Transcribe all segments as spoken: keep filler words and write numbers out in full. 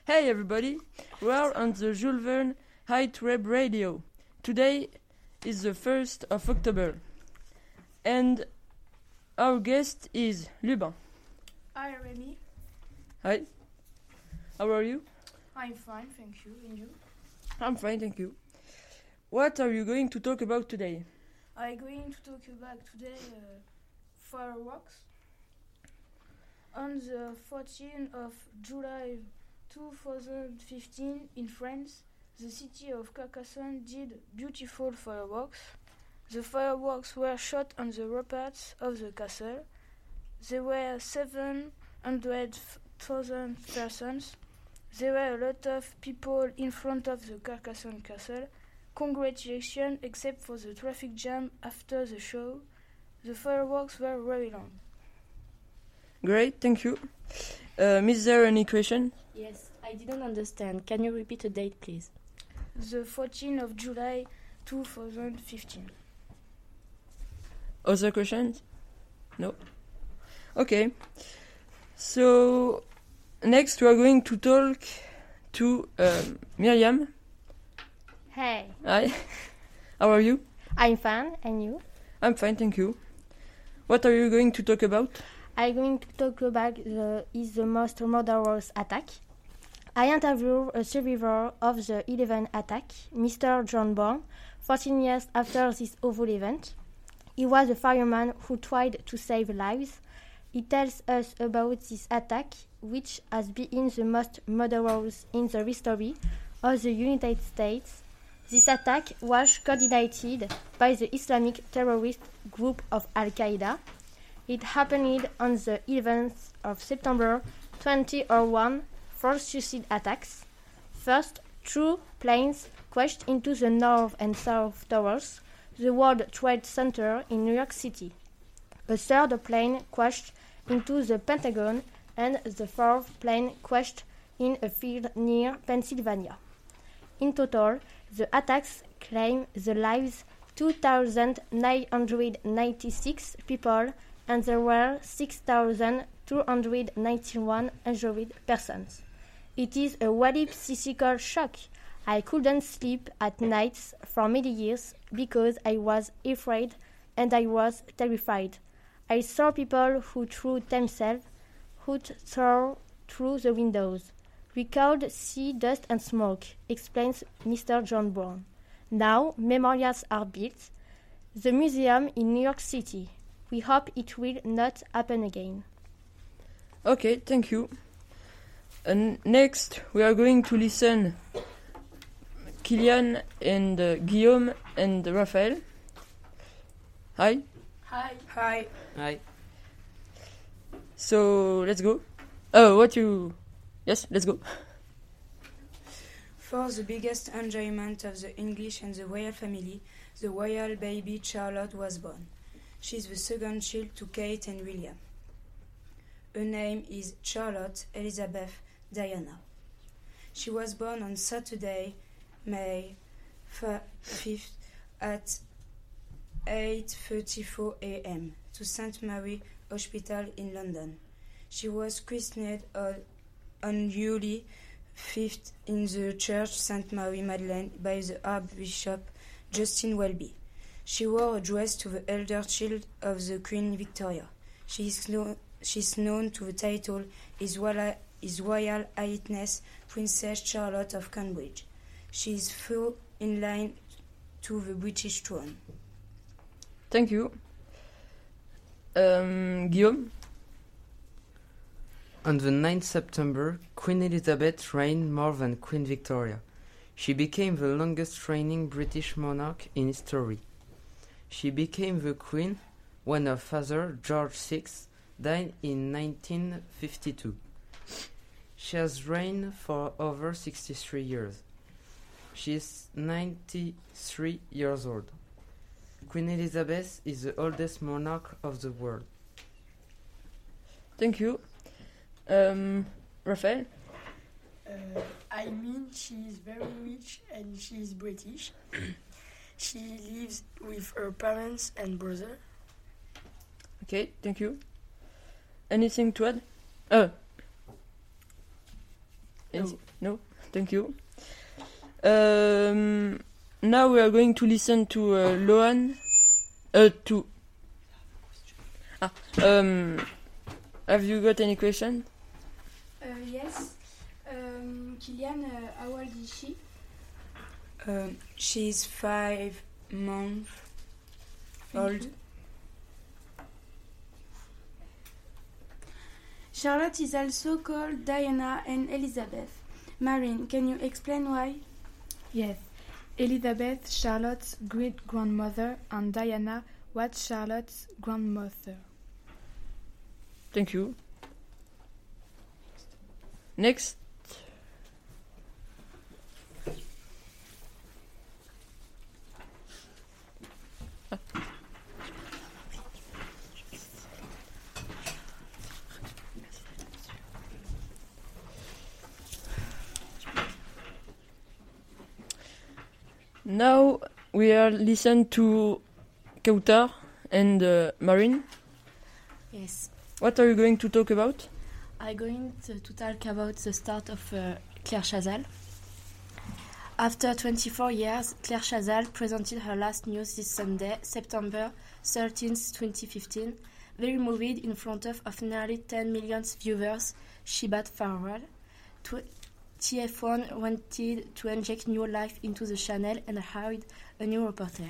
Hey everybody, we are on the Jules Verne Height Web Radio. Today is the first of October and our guest is Lubin. Hi Remy. Hi, how are you? I'm fine, thank you. And you? I'm fine, thank you. What are you going to talk about today? I'm going to talk about today uh, fireworks. On the fourteenth of July two thousand fifteen in France, the city of Carcassonne did beautiful fireworks. The fireworks were shot on the ramparts of the castle. There were seven hundred thousand persons. There were a lot of people in front of the Carcassonne castle. Congratulations, except for the traffic jam after the show. The fireworks were very long. Great, thank you. Um, is there any question? Yes, I didn't understand. Can you repeat the date, please? The fourteenth of July two thousand fifteen. Other questions? No? Okay. So, next we are going to talk to um, Miriam. Hey, Hi. How are you? I'm fine, and you? I'm fine, thank you. What are you going to talk about? I'm going to talk about the is the most murderous attack. I interviewed a survivor of the eleven attack, Mister John Bourne, fourteen years after this awful event. He was a fireman who tried to save lives. He tells us about this attack, which has been the most murderous in the history of the United States. This attack was coordinated by the Islamic terrorist group of Al-Qaeda. It happened on the eleventh of September twenty oh one, four suicide attacks. First, two planes crashed into the North and South Towers, the World Trade Center in New York City. A third plane crashed into the Pentagon, and the fourth plane crashed in a field near Pennsylvania. In total, the attacks claimed the lives of two thousand nine hundred ninety-six people, and there were six thousand two hundred ninety-one injured persons. It is a very psychical shock. I couldn't sleep at nights for many years because I was afraid and I was terrified. I saw people who threw themselves, who threw through the windows. We could see dust and smoke, explains Mister John Bourne. Now, memorials are built. The museum in New York City. We hope it will not happen again. Okay, thank you. And next, we are going to listen Kylian and uh, Guillaume and Raphael. Hi. Hi. Hi. Hi. So, let's go. Oh, what you... Yes, let's go. For the biggest enjoyment of the English and the royal family, the royal baby Charlotte was born. She is the second child to Kate and William. Her name is Charlotte Elizabeth Diana. She was born on Saturday, May fifth at eight thirty-four a.m. to Saint Mary Hospital in London. She was christened on, on July fifth in the Church Saint Mary Magdalene by the Archbishop Justin Welby. She wore a dress to the elder child of the Queen Victoria. She is, no, she is known to the title His Royal, His Royal Highness Princess Charlotte of Cambridge. She is full in line to the British throne. Thank you. Um, Guillaume? On the ninth of September, Queen Elizabeth reigned more than Queen Victoria. She became the longest reigning British monarch in history. She became the Queen when her father, George the sixth, died in nineteen fifty-two. She has reigned for over sixty-three years. She is ninety-three years old. Queen Elizabeth is the oldest monarch of the world. Thank you. Um, Raphael? Uh, I mean, she is very rich and she is British. She lives with her parents and brother. Okay, thank you. Anything to add? Uh, Anything? No? Thank you. Um, now we are going to listen to uh, Lohan. Uh, to. Ah, um, have you got any question? Uh, yes. Um, Kilian, uh, how old is she? Um, she's five months Thank old. you. Charlotte is also called Diana and Elizabeth. Marine, can you explain why? Yes. Elizabeth, Charlotte's great-grandmother, and Diana was Charlotte's grandmother. Thank you. Next. Now we are listen to Kautar and uh, Marine. Yes. What are you going to talk about? I'm going to, to talk about the start of uh, Claire Chazal. After twenty-four years, Claire Chazal presented her last news this Sunday, September thirteenth, twenty fifteen. Very moved in front of, of nearly ten million viewers, she bat farewell. T F one wanted to inject new life into the channel and hired a new reporter.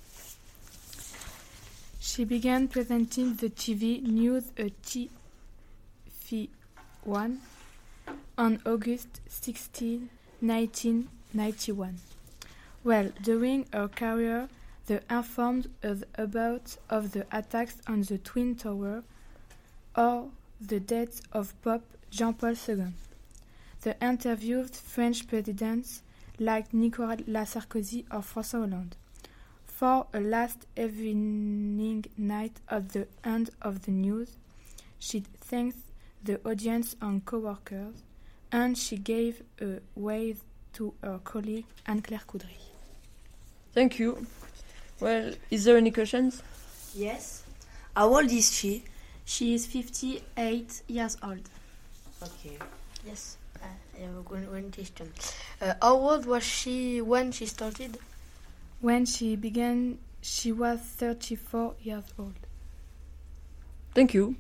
She began presenting the T V news at T V one on August sixteenth, nineteen ninety-one. Well, during her career, the informed us about of the attacks on the Twin Tower or the death of Pope Jean-Paul the Second. The interviewed French presidents like Nicolas Sarkozy or François Hollande. For a last evening night at the end of the news, she thanked the audience and co-workers, and she gave a wave to her colleague Anne-Claire Coudry. Thank you. Well, is there any questions? Yes. How old is she? She is fifty-eight years old. Okay. Yes. Uh, I have one, one question. Uh, how old was she when she started? When she began, she was thirty-four years old. Thank you.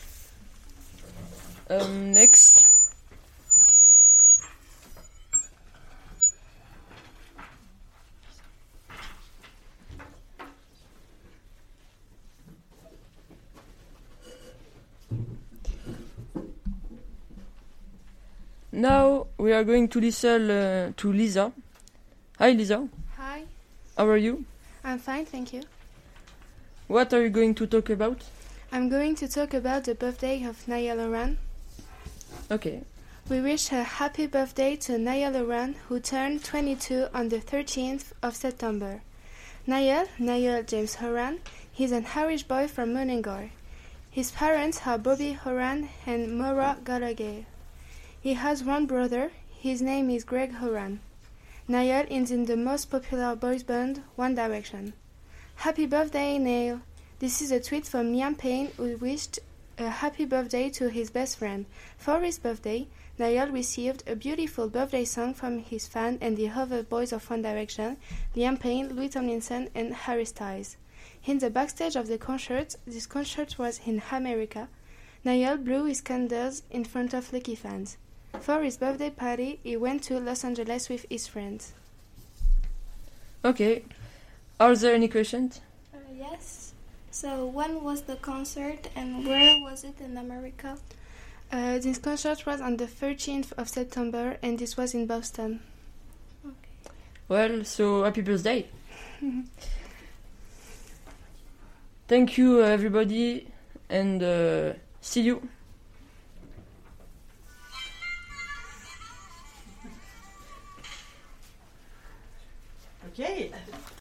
Um, next. Now we are going to listen uh, to Lisa. Hi Lisa, Hi, how are you? I'm fine, thank you. What are you going to talk about? I'm going to talk about the birthday of Naya Loran. Okay. We wish a happy birthday to Naya Loran, who turned twenty-two on the thirteenth of September. Niall, Niall James Horan, is an Irish boy from Mullingar. His parents are Bobby Horan and Maura Gallagher. He has one brother, his name is Greg Horan. Niall is in the most popular boys band, One Direction. Happy birthday, Niall! This is a tweet from Liam Payne, who wished a happy birthday to his best friend. For his birthday, Niall received a beautiful birthday song from his fan and the other boys of One Direction, Liam Payne, Louis Tomlinson, and Harry Styles. In the backstage of the concert, this concert was in America, Niall blew his candles in front of lucky fans. For his birthday party, he went to Los Angeles with his friends. Okay. Are there any questions? Uh, yes. So when was the concert and where was it in America? Uh, this concert was on the thirteenth of September and this was in Boston. Okay. Well, so happy birthday. Thank you, uh, everybody, and uh, see you. Okay.